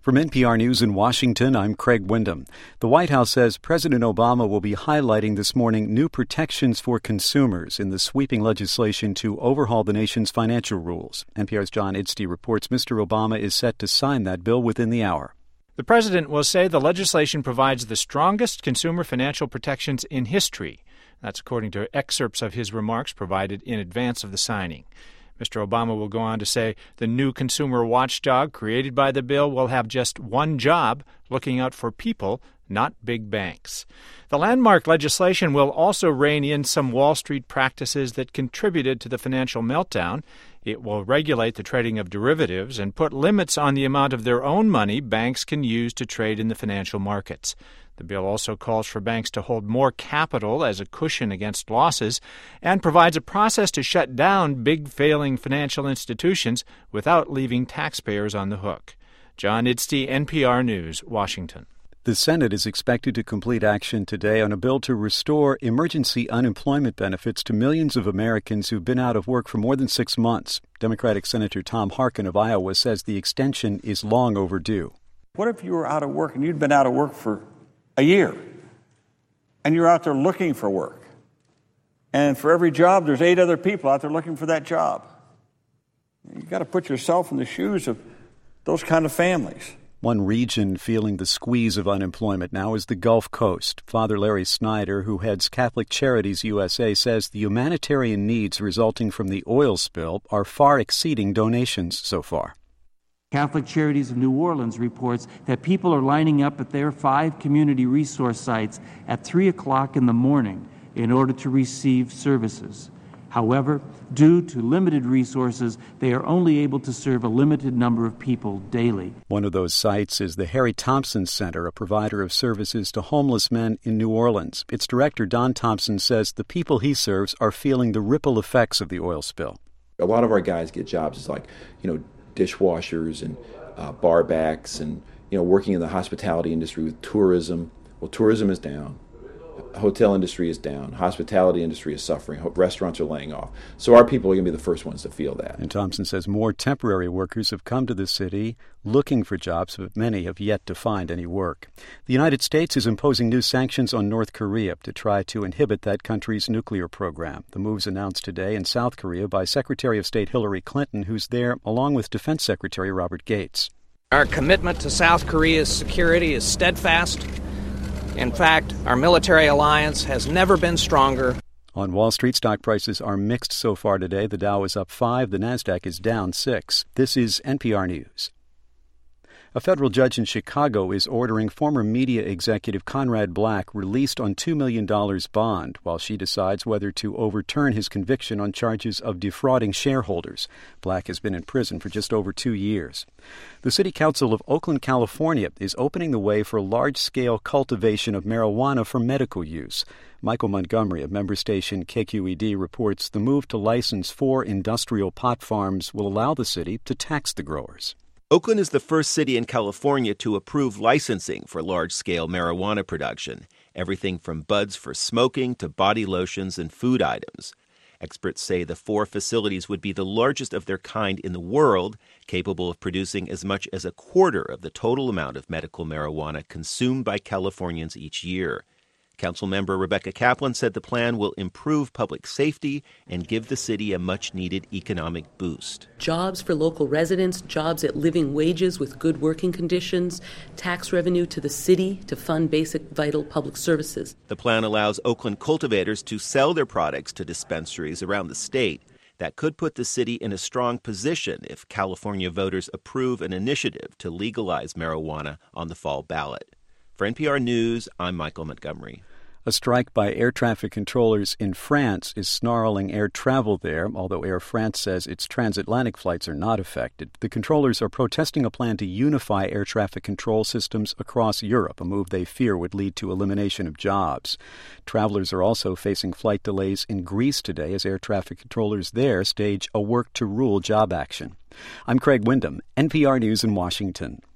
From NPR News in Washington, I'm Craig Windham. The White House says President Obama will be highlighting this morning new protections for consumers in the sweeping legislation to overhaul the nation's financial rules. NPR's John Idstey reports Mr. Obama is set to sign that bill within the hour. The president will say the legislation provides the strongest consumer financial protections in history. That's according to excerpts of his remarks provided in advance of the signing. Mr. Obama will go on to say the new consumer watchdog created by the bill will have just one job, looking out for people, not big banks. The landmark legislation will also rein in some Wall Street practices that contributed to the financial meltdown. It will regulate the trading of derivatives and put limits on the amount of their own money banks can use to trade in the financial markets. The bill also calls for banks to hold more capital as a cushion against losses and provides a process to shut down big failing financial institutions without leaving taxpayers on the hook. John Idstey, NPR News, Washington. The Senate is expected to complete action today on a bill to restore emergency unemployment benefits to millions of Americans who've been out of work for more than 6 months. Democratic Senator Tom Harkin of Iowa says the extension is long overdue. What if you were out of work and you'd been out of work for a year and you're out there looking for work? And for every job, there's 8 other people out there looking for that job. You've got to put yourself in the shoes of those kind of families. One region feeling the squeeze of unemployment now is the Gulf Coast. Father Larry Snyder, who heads Catholic Charities USA, says the humanitarian needs resulting from the oil spill are far exceeding donations so far. Catholic Charities of New Orleans reports that people are lining up at their 5 community resource sites at 3 o'clock in the morning in order to receive services. However, due to limited resources, they are only able to serve a limited number of people daily. One of those sites is the Harry Thompson Center, a provider of services to homeless men in New Orleans. Its director, Don Thompson, says the people he serves are feeling the ripple effects of the oil spill. A lot of our guys get jobs like, dishwashers and bar backs and, working in the hospitality industry with tourism. Well, tourism is down. Hotel industry is down. Hospitality industry is suffering. Restaurants are laying off. So our people are going to be the first ones to feel that. And Thompson says more temporary workers have come to the city looking for jobs, but many have yet to find any work. The United States is imposing new sanctions on North Korea to try to inhibit that country's nuclear program. The move's announced today in South Korea by Secretary of State Hillary Clinton, who's there along with Defense Secretary Robert Gates. Our commitment to South Korea's security is steadfast. In fact, our military alliance has never been stronger. On Wall Street, stock prices are mixed so far today. The Dow is up 5, the Nasdaq is down 6. This is NPR News. A federal judge in Chicago is ordering former media executive Conrad Black released on $2 million bond while she decides whether to overturn his conviction on charges of defrauding shareholders. Black has been in prison for just over 2 years. The City Council of Oakland, California, is opening the way for large-scale cultivation of marijuana for medical use. Michael Montgomery of member station KQED reports the move to license 4 industrial pot farms will allow the city to tax the growers. Oakland is the first city in California to approve licensing for large-scale marijuana production, everything from buds for smoking to body lotions and food items. Experts say the 4 facilities would be the largest of their kind in the world, capable of producing as much as 1/4 of the total amount of medical marijuana consumed by Californians each year. Councilmember Rebecca Kaplan said the plan will improve public safety and give the city a much-needed economic boost. Jobs for local residents, jobs at living wages with good working conditions, tax revenue to the city to fund basic vital public services. The plan allows Oakland cultivators to sell their products to dispensaries around the state. That could put the city in a strong position if California voters approve an initiative to legalize marijuana on the fall ballot. For NPR News, I'm Michael Montgomery. A strike by air traffic controllers in France is snarling air travel there, although Air France says its transatlantic flights are not affected. The controllers are protesting a plan to unify air traffic control systems across Europe, a move they fear would lead to elimination of jobs. Travelers are also facing flight delays in Greece today as air traffic controllers there stage a work-to-rule job action. I'm Craig Windham, NPR News in Washington.